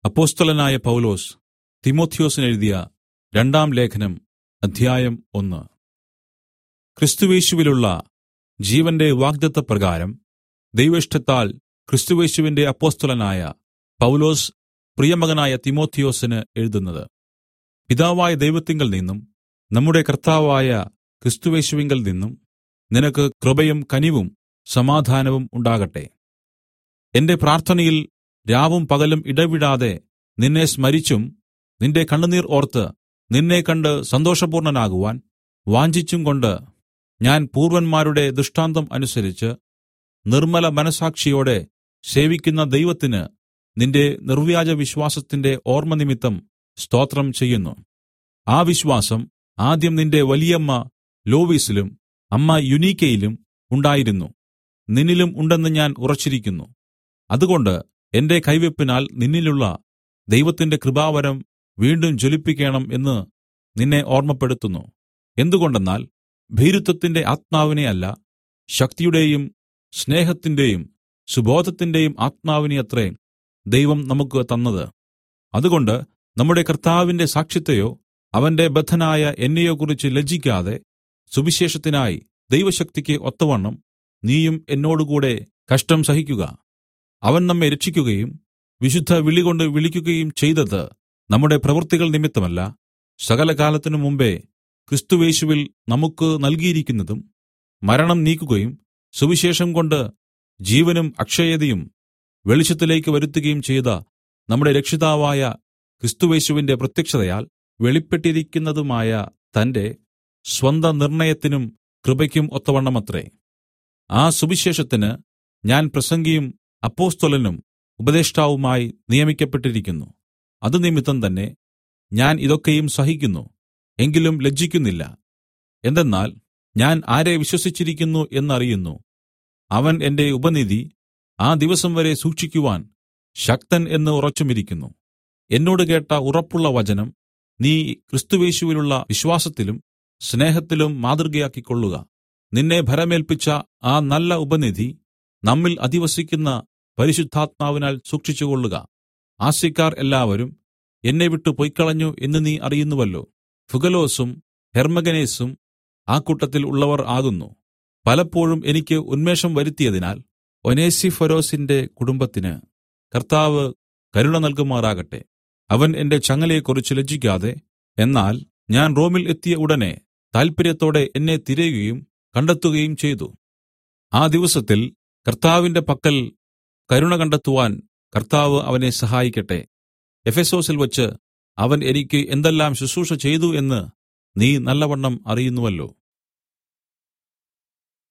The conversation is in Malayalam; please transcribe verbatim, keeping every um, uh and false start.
അപ്പൊസ്തലനായ പൗലൊസ് തിമൊഥെയൊസിനെഴുതിയ രണ്ടാം ലേഖനം അധ്യായം ഒന്ന്. ക്രിസ്തുയേശുവിലുള്ള ജീവന്റെ വാഗ്ദത്തപ്രകാരം ദൈവേഷ്ടത്താൽ ക്രിസ്തുയേശുവിന്റെ അപ്പൊസ്തലനായ പൗലൊസ് പ്രിയമകനായ തിമൊഥെയൊസിന് എഴുതുന്നത്. പിതാവായ ദൈവത്തിങ്കൽ നിന്നും നമ്മുടെ കർത്താവായ ക്രിസ്തുയേശുവിങ്കൽ നിന്നും നിനക്ക് കൃപയും കനിവും സമാധാനവും ഉണ്ടാകട്ടെ. എന്റെ പ്രാർത്ഥനയിൽ രാവും പകലും ഇടവിടാതെ നിന്നെ സ്മരിച്ചും നിന്റെ കണ്ണുനീർ ഓർത്ത് നിന്നെ കണ്ട് സന്തോഷപൂർണ്ണനാകുവാൻ വാഞ്ചിച്ചും കൊണ്ട് ഞാൻ പൂർവ്വന്മാരുടെ ദൃഷ്ടാന്തം അനുസരിച്ച് നിർമ്മല മനസ്സാക്ഷിയോടെ സേവിക്കുന്ന ദൈവത്തിന് നിന്റെ നിർവ്യാജ വിശ്വാസത്തിന്റെ ഓർമ്മനിമിത്തം സ്തോത്രം ചെയ്യുന്നു. ആ വിശ്വാസം ആദ്യം നിന്റെ വലിയമ്മ ലോവീസിലും അമ്മ യുനീക്കയിലും ഉണ്ടായിരുന്നു, നിന്നിലും ഉണ്ടെന്ന് ഞാൻ ഉറച്ചിരിക്കുന്നു. അതുകൊണ്ട് എന്റെ കൈവെപ്പിനാൽ നിന്നിലുള്ള ദൈവത്തിന്റെ കൃപാവരം വീണ്ടും ജ്വലിപ്പിക്കണം എന്ന് നിന്നെ ഓർമ്മപ്പെടുത്തുന്നു. എന്തുകൊണ്ടെന്നാൽ ഭീരുത്വത്തിന്റെ ആത്മാവിനെ അല്ല, ശക്തിയുടെയും സ്നേഹത്തിന്റെയും സുബോധത്തിന്റെയും ആത്മാവിനെ അത്രേ ദൈവം നമുക്ക് തന്നത്. അതുകൊണ്ട് നമ്മുടെ കർത്താവിന്റെ സാക്ഷ്യത്തെയോ അവന്റെ ബദ്ധനായ എന്നെയോ കുറിച്ച് ലജ്ജിക്കാതെ സുവിശേഷത്തിനായി ദൈവശക്തിക്ക് ഒത്തവണ്ണം നീയും എന്നോടുകൂടെ കഷ്ടം സഹിക്കുക. അവൻ നമ്മെ രക്ഷിക്കുകയും വിശുദ്ധ വിളികൊണ്ട് വിളിക്കുകയും ചെയ്തത് നമ്മുടെ പ്രവൃത്തികൾ നിമിത്തമല്ല, സകലകാലത്തിനു മുമ്പേ ക്രിസ്തുയേശുവിൽ നമുക്ക് നൽകിയിരിക്കുന്നതും മരണം നീക്കുകയും സുവിശേഷം കൊണ്ട് ജീവനും അക്ഷയതയും വെളിച്ചത്തിലേക്ക് വരുത്തുകയും ചെയ്ത നമ്മുടെ രക്ഷിതാവായ ക്രിസ്തുയേശുവിന്റെ പ്രത്യക്ഷതയാൽ വെളിപ്പെട്ടിരിക്കുന്നതുമായ തന്റെ സ്വന്ത നിർണ്ണയത്തിനും കൃപയ്ക്കും ഒത്തവണ്ണമത്രേ. ആ സുവിശേഷത്തിന് ഞാൻ പ്രസംഗിയും അപ്പൊസ്തലനും ഉപദേഷ്ടാവുമായി നിയമിക്കപ്പെട്ടിരിക്കുന്നു. അത് നിമിത്തം തന്നെ ഞാൻ ഇതൊക്കെയും സഹിക്കുന്നു, എങ്കിലും ലജ്ജിക്കുന്നില്ല. എന്തെന്നാൽ ഞാൻ ആരെ വിശ്വസിച്ചിരിക്കുന്നു എന്നറിയുന്നു. അവൻ എന്റെ ഉപനിധി ആ ദിവസം വരെ സൂക്ഷിക്കുവാൻ ശക്തൻ എന്ന് ഉറച്ചുമിരിക്കുന്നു. എന്നോട് കേട്ട ഉറപ്പുള്ള വചനം നീ ക്രിസ്തുയേശുവിലുള്ള വിശ്വാസത്തിലും സ്നേഹത്തിലും മാതൃകയാക്കിക്കൊള്ളുക. നിന്നെ ഭരമേൽപ്പിച്ച ആ നല്ല ഉപനിധി നമ്മിൽ അധിവസിക്കുന്ന പരിശുദ്ധാത്മാവിനാൽ സൂക്ഷിച്ചുകൊള്ളുക. ആസ്യക്കാർ എല്ലാവരും എന്നെ വിട്ടു പൊയ്ക്കളഞ്ഞു എന്ന് നീ അറിയുന്നുവല്ലോ. ഫുഗലോസും ഹെർമഗനേസും ആ കൂട്ടത്തിൽ ഉള്ളവർ ആകുന്നു. പലപ്പോഴും എനിക്ക് ഉന്മേഷം വരുത്തിയതിനാൽ ഒനേസിഫൊരോസിന്റെ കുടുംബത്തിന് കർത്താവ് കരുണ നൽകുമാറാകട്ടെ. അവൻ എന്റെ ചങ്ങലയെക്കുറിച്ച് ലജ്ജിക്കാതെ, എന്നാൽ ഞാൻ റോമിൽ എത്തിയ ഉടനെ താല്പര്യത്തോടെ എന്നെ തിരയുകയും കണ്ടെത്തുകയും ചെയ്തു. ആ ദിവസത്തിൽ കർത്താവിന്റെ പക്കൽ കരുണ കണ്ടെത്തുവാൻ കർത്താവ് അവനെ സഹായിക്കട്ടെ. എഫെസൊസിൽ വച്ച് അവൻ എനിക്ക് എന്തെല്ലാം ശുശ്രൂഷ ചെയ്തു എന്ന് നീ നല്ലവണ്ണം അറിയുന്നുവല്ലോ.